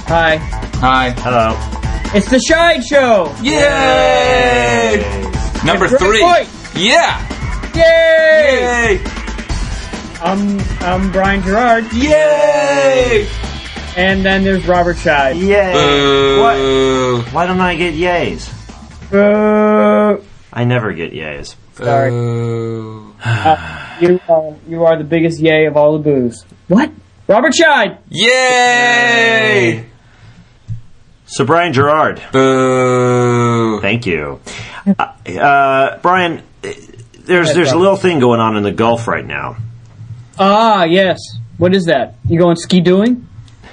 Hi. Hi. Hello. It's the Shine Show. Yay! Number 3. Boy. Yeah. Yay! Yay! I'm Brian Gerard. Yay! And then there's Robert Scheid. Yay! Boo. Why don't I get yays? Boo. I never get yays. Sorry. Boo. You are the biggest yay of all the boos. What? Robert Scheid. Yay! So Brian Gerard. Boo. Thank you. Brian, there's a little thing going on in the Gulf right now. Ah, yes. What is that? You going ski-doing?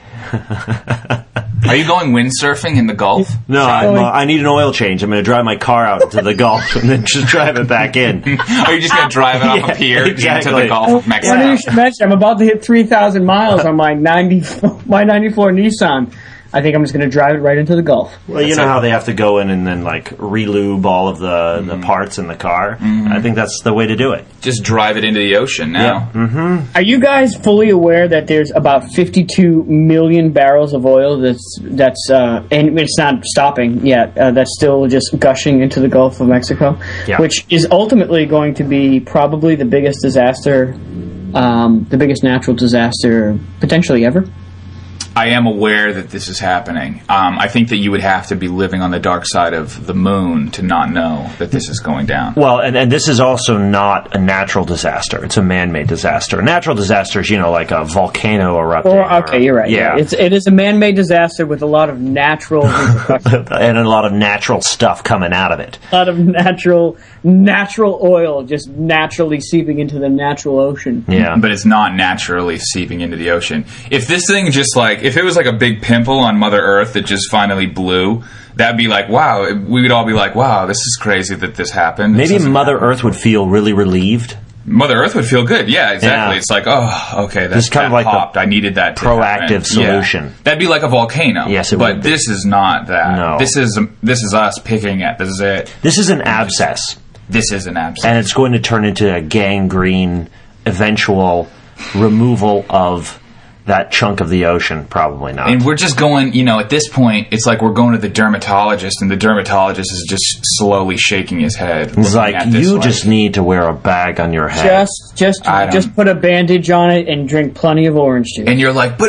Are you going windsurfing in the Gulf? No, I need an oil change. I'm going to drive my car out to the Gulf and then just drive it back in. Are you just going to drive it off a pier into the Gulf of Mexico? Funny you should mention, I'm about to hit 3,000 miles on my 94 Nissan. I think I'm just going to drive it right into the Gulf. Well, you know how they have to go in and then re-lube all of the parts in the car? Mm-hmm. I think that's the way to do it. Just drive it into the ocean now. Yeah. Mm-hmm. Are you guys fully aware that there's about 52 million barrels of oil that's and it's not stopping yet, that's still just gushing into the Gulf of Mexico? Yeah. Which is ultimately going to be probably the biggest disaster, the biggest natural disaster potentially ever? I am aware that this is happening. I think that you would have to be living on the dark side of the moon to not know that this is going down. Well, and this is also not a natural disaster. It's a man-made disaster. A natural disaster is, like a volcano erupting. Okay, you're right. Yeah. It is a man-made disaster with a lot of natural and a lot of natural stuff coming out of it. A lot of natural oil just naturally seeping into the natural ocean. Yeah. But it's not naturally seeping into the ocean. If this thing if it was like a big pimple on Mother Earth that just finally blew, that'd be like, wow. We would all be like, wow, this is crazy that this happened. Maybe Mother Earth would feel really relieved. Mother Earth would feel good. Yeah, exactly. Yeah. It's like, oh, okay, that's kind of like popped. I needed that to proactive happen. solution. Yeah. That'd be like a volcano. Yes, it but would be. This is not that. No. This is us picking it. This is it. This is an abscess. This is an abscess. And it's going to turn into a gangrene eventual removal of that chunk of the ocean. Probably not. And we're just going, at this point, it's like we're going to the dermatologist, and the dermatologist is just slowly shaking his head. It's like, you just need to wear a bag on your head. Just put a bandage on it and drink plenty of orange juice. And you're like, but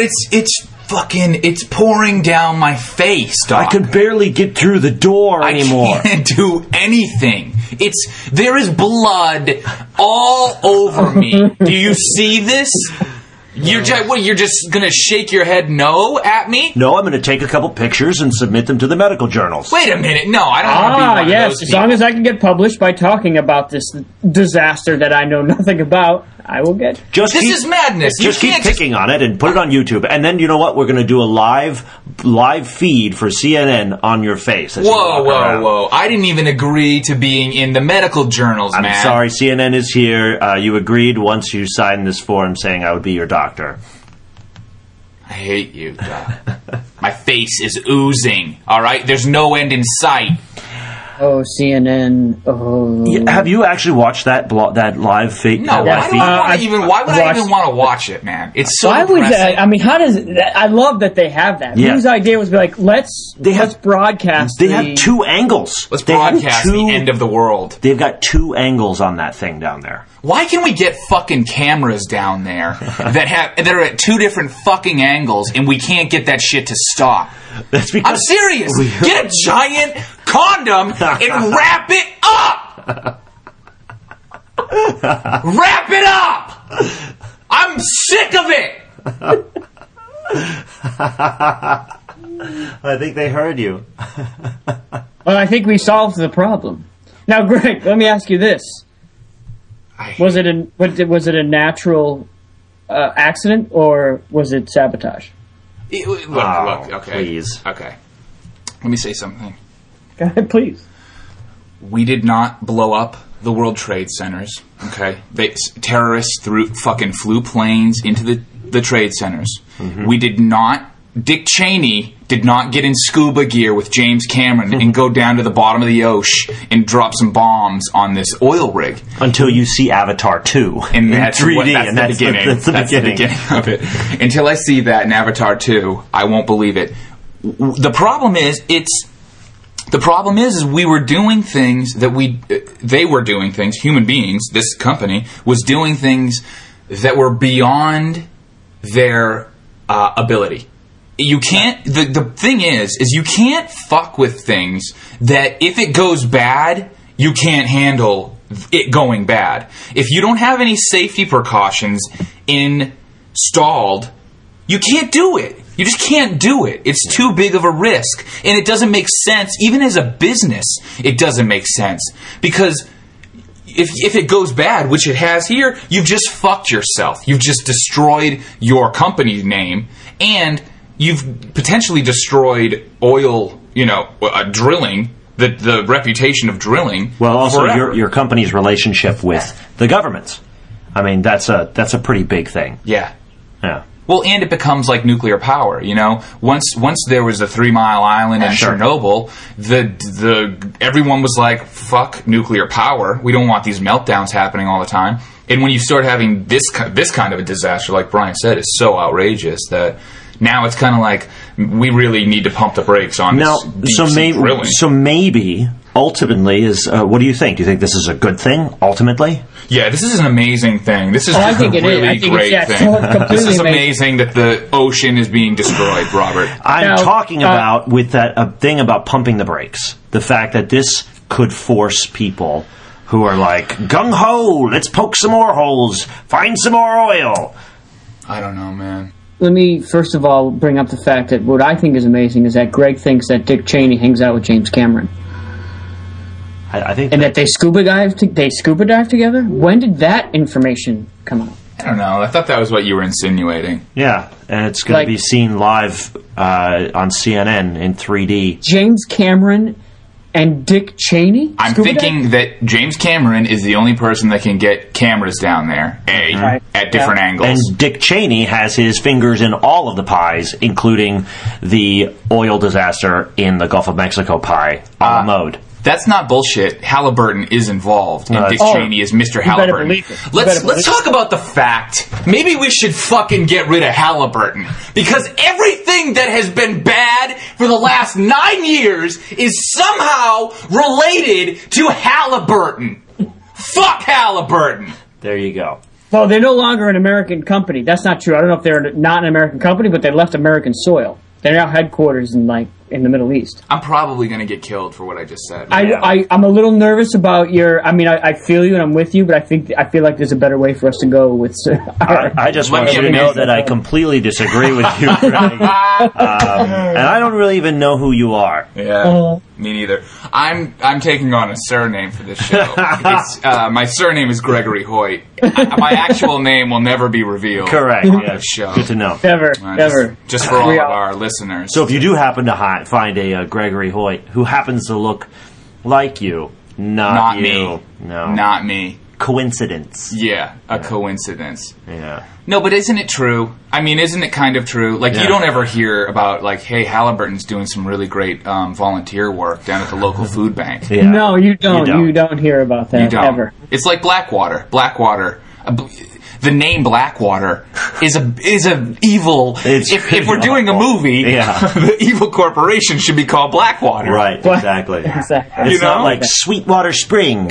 it's pouring down my face, Doc. I can barely get through the door anymore. I can't do anything. There is blood all over me. Do you see this? You're just going to shake your head no at me? No, I'm going to take a couple pictures and submit them to the medical journals. Wait a minute. No, I don't want to be one of those as long as I can get published by talking about this disaster that I know nothing about, I will get. This is madness. Just keep picking on it and put it on YouTube. And then, you know what? We're going to do a live feed for CNN on your face. Whoa. I didn't even agree to being in the medical journals, man. I'm sorry, CNN is here. You agreed once you signed this form saying I would be your doctor. I hate you, Doc. My face is oozing, all right? There's no end in sight. Oh, CNN. Oh. Yeah, have you actually watched that live feed? No, why would I even want to watch it, man? It's so depressing. How does it... I love that they have that. Yeah. Whose idea was to be like, let's broadcast They have two angles. Let's broadcast the end of the world. They've got two angles on that thing down there. Why can we get fucking cameras down there that are at two different fucking angles and we can't get that shit to stop? That's because I'm serious. Get a giant condom and wrap it up. Wrap it up. I'm sick of it. I think they heard you. Well, I think we solved the problem. Now, Greg, let me ask you this. Was it a natural accident or was it sabotage? Look, okay. Please. Okay. Let me say something. Go ahead, please. We did not blow up the World Trade Centers, okay? Terrorists flew planes into the trade centers. Mm-hmm. We did not... Dick Cheney did not get in scuba gear with James Cameron and go down to the bottom of the ocean and drop some bombs on this oil rig. Until you see Avatar 2 and that's 3D, and that's the beginning. That's the beginning of it. Until I see that in Avatar 2, I won't believe it. the problem is we were doing things that they were doing things, human beings, this company was doing things that were beyond their ability. You can't, the thing is you can't fuck with things that if it goes bad, you can't handle it going bad. If you don't have any safety precautions installed, you can't do it. You just can't do it. It's too big of a risk. And it doesn't make sense. Even as a business, it doesn't make sense. Because if it goes bad, which it has here, you've just fucked yourself. You've just destroyed your company's name. And you've potentially destroyed oil, drilling, the reputation of drilling. Well, also your company's relationship with the government. I mean, that's a pretty big thing. Yeah. Yeah. Well, and it becomes like nuclear power, Once there was a 3 Mile Island in Chernobyl, everyone was like, fuck nuclear power. We don't want these meltdowns happening all the time. And when you start having this kind of a disaster, like Brian said, is so outrageous that now it's kind of like we really need to pump the brakes on this drilling. So maybe ultimately what do you think? Do you think this is a good thing ultimately? Yeah, this is an amazing thing. This is just a really great thing. This is amazing that the ocean is being destroyed, Robert. I'm talking about with that thing about pumping the brakes. The fact that this could force people who are like, gung-ho, let's poke some more holes, find some more oil. I don't know, man. Let me, first of all, bring up the fact that what I think is amazing is that Greg thinks that Dick Cheney hangs out with James Cameron. I think, and that they scuba dive together. When did that information come out? I don't know. I thought that was what you were insinuating. Yeah, and it's going to be seen live on CNN in 3D. James Cameron and Dick Cheney? I'm thinking that James Cameron is the only person that can get cameras down there, at different angles. And Dick Cheney has his fingers in all of the pies, including the oil disaster in the Gulf of Mexico pie, a la mode. That's not bullshit. Halliburton is involved, and Dick Cheney is Mr. Halliburton. Let's talk about the fact. Maybe we should fucking get rid of Halliburton, because everything that has been bad for the last 9 years is somehow related to Halliburton. Fuck Halliburton. There you go. Well, they're no longer an American company. That's not true. I don't know if they're not an American company, but they left American soil. They're now headquarters in the Middle East. I'm probably going to get killed for what I just said. I'm a little nervous about your. I mean, I feel you and I'm with you, but I feel like there's a better way for us to go with. I just want you to know that I completely disagree with you, Greg. And I don't really even know who you are. Yeah, me neither. I'm taking on a surname for this show. My surname is Gregory Hoyt. My actual name will never be revealed. Correct. On this show. Good to know. Never. Just for all of our listeners. So if you do happen to find a Gregory Hoyt who happens to look like you, not you. Me. No. Not me. Coincidence. Yeah, a coincidence. Yeah. No, but isn't it true? I mean, isn't it kind of true? Like, you don't ever hear about, like, hey, Halliburton's doing some really great volunteer work down at the local food bank. Yeah. No, you don't. You don't hear about that ever. It's like Blackwater. Blackwater. The name Blackwater is a evil. If we're doing a movie, the evil corporation should be called Blackwater. Right, exactly. It's not like Sweetwater Springs.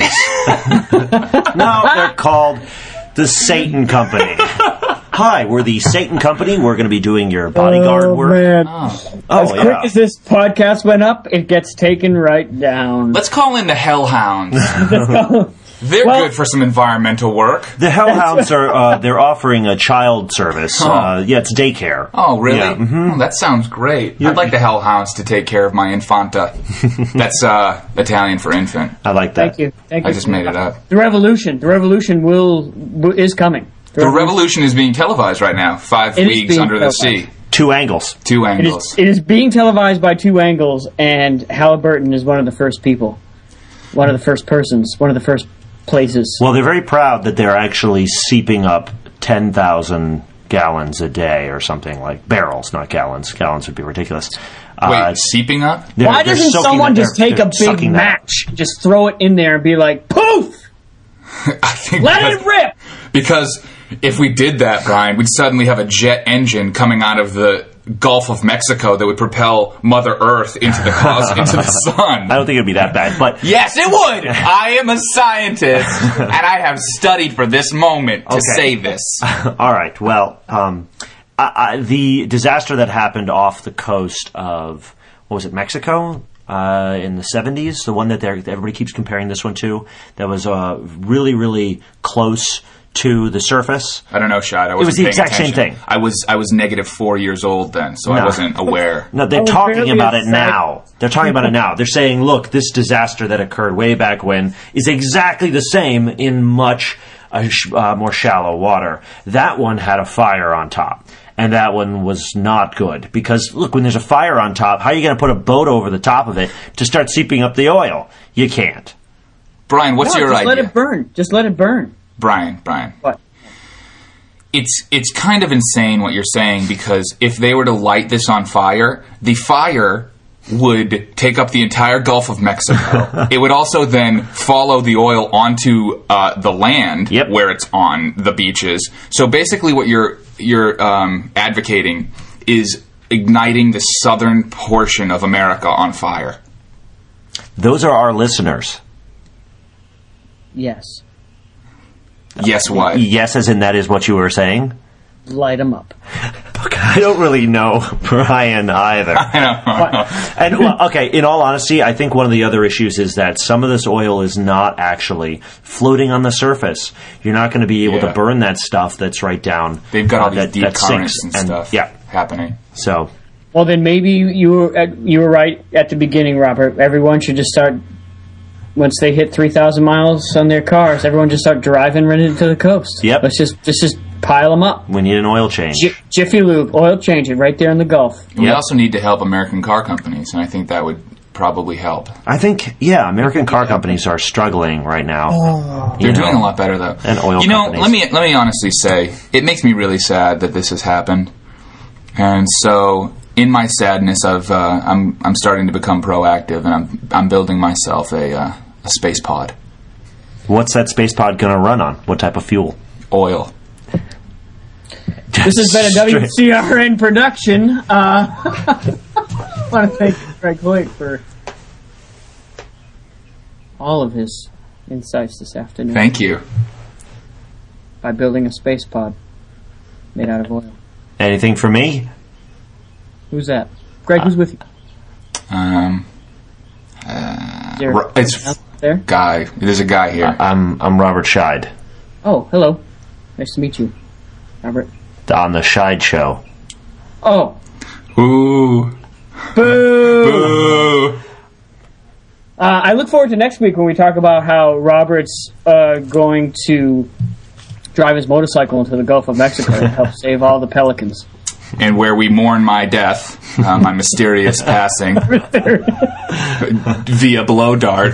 No, they're called the Satan Company. Hi, we're the Satan Company. We're going to be doing your bodyguard work. Man. As quick as this podcast went up, it gets taken right down. Let's call in the Hellhounds. They're good for some environmental work. The Hellhounds are they're offering a child service. It's daycare. Oh, really? Yeah. Mm-hmm. Oh, that sounds great. I'd like the Hellhounds to take care of my infanta. That's Italian for infant. I like that. Thank you. I just made it up. The revolution is coming. The revolution is being televised right now. 5 leagues under the sea. 2 angles. 2 angles. It is being televised by 2 angles, and Halliburton is one of the first people. One of the first persons. One of the first places. Well, they're very proud that they're actually seeping up 10,000 gallons a day or something, like barrels, not gallons. Gallons would be ridiculous. Wait, seeping up? Why doesn't someone just take a big match, just throw it in there and be like, poof! Let it rip! Because if we did that, Brian, we'd suddenly have a jet engine coming out of the Gulf of Mexico that would propel Mother Earth into the sun. I don't think it'd be that bad, but yes, it would. I am a scientist, and I have studied for this moment to say this. All right. Well, the disaster that happened off the coast of Mexico in the 70s, the one that everybody keeps comparing this one to, that was really, really close to the surface. I don't know, Shad. It was the exact same thing. I was -4 years old then, so I wasn't aware. No, they're talking about it now. They're talking about it now. They're saying, look, this disaster that occurred way back when is exactly the same in much more shallow water. That one had a fire on top. And that one was not good. Because, look, when there's a fire on top, how are you going to put a boat over the top of it to start seeping up the oil? You can't. Brian, what's your idea? Just let it burn. Just let it burn. Brian. What? It's kind of insane what you're saying, because if they were to light this on fire, the fire would take up the entire Gulf of Mexico. It would also then follow the oil onto the land where it's on the beaches. So basically what you're advocating is igniting the southern portion of America on fire. Those are our listeners. Yes. Yes, what? Yes, as in that is what you were saying? Light them up. Okay, I don't really know Brian either. I know. And, okay, in all honesty, I think one of the other issues is that some of this oil is not actually floating on the surface. You're not going to be able to burn that stuff that's right down. They've got all these deep currents and stuff happening. So, well, then maybe you were right at the beginning, Robert. Everyone should just start, once they hit 3,000 miles on their cars, everyone just start driving right into the coast. Yep. Let's just pile them up. We need an oil change. Jiffy Lube, oil change it right there in the Gulf. We also need to help American car companies, and I think that would probably help. I think, American car companies are struggling right now. They're doing a lot better, though. And oil companies. Let me honestly say, it makes me really sad that this has happened. And so, in my sadness, I'm starting to become proactive, and I'm building myself a space pod. What's that space pod going to run on? What type of fuel? Oil. This has been a WCRN production. I want to thank Greg Hoyt for all of his insights this afternoon. Thank you. By building a space pod made out of oil. Anything for me? Who's that? Greg, who's with you? It's there? Guy. There's a guy here. I'm Robert Scheid. Oh, hello. Nice to meet you, Robert. On the Scheid Show. Oh. Ooh. Boo. Boo. I look forward to next week when we talk about how Robert's going to drive his motorcycle into the Gulf of Mexico to help save all the pelicans. And where we mourn my death, my mysterious passing via blow dart.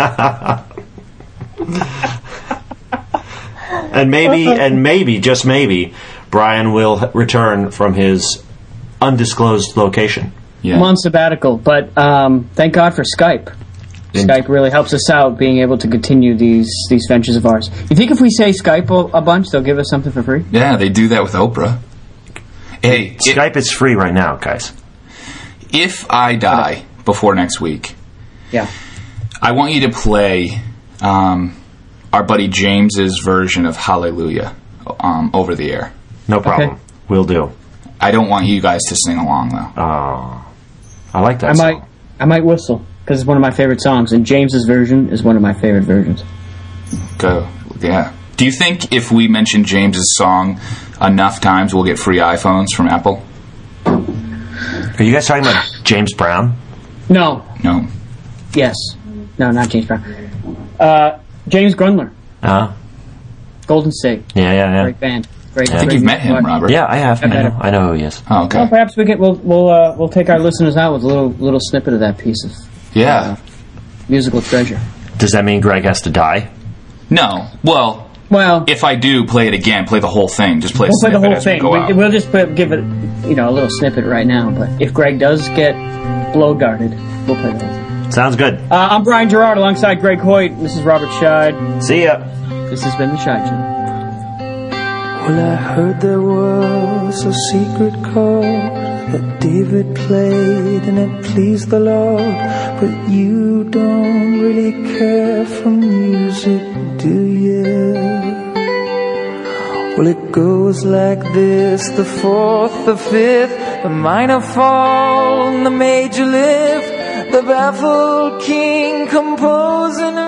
And maybe, just maybe, Brian will return from his undisclosed location. Yeah. I'm on sabbatical, but thank God for Skype. Skype really helps us out being able to continue these ventures of ours. You think if we say Skype a bunch, they'll give us something for free? Yeah, they do that with Oprah. Hey, Skype is free right now, guys. If I die before next week, I want you to play our buddy James's version of Hallelujah over the air. No problem. Okay. We'll do. I don't want you guys to sing along, though. Oh, I like that song. I might whistle, because it's one of my favorite songs, and James's version is one of my favorite versions. Go. Yeah. Do you think if we mention James's song enough times, we'll get free iPhones from Apple? Are you guys talking about James Brown? No. Yes. No, not James Brown. James Grundler. Golden State. Yeah. Great band. I think you've met him, Robert. Yeah, I have. I know who he is. Oh, okay. Well, perhaps we'll take our listeners out with a little snippet of that piece of musical treasure. Does that mean Greg has to die? No. Well, if I do play it again, play the whole thing. Just play. We'll play the whole thing. We'll just give it, a little snippet right now. But if Greg does get blow darted, we'll play the whole thing. Sounds good. I'm Brian Gerard alongside Greg Hoyt. This is Robert Scheid. See ya. This has been the Scheid Show. Well, I heard there was a secret chord that David played and it pleased the Lord. But you don't really care for music, do you? Well, it goes like this: the fourth, the fifth, the minor fall, and the major lift. The baffled king composing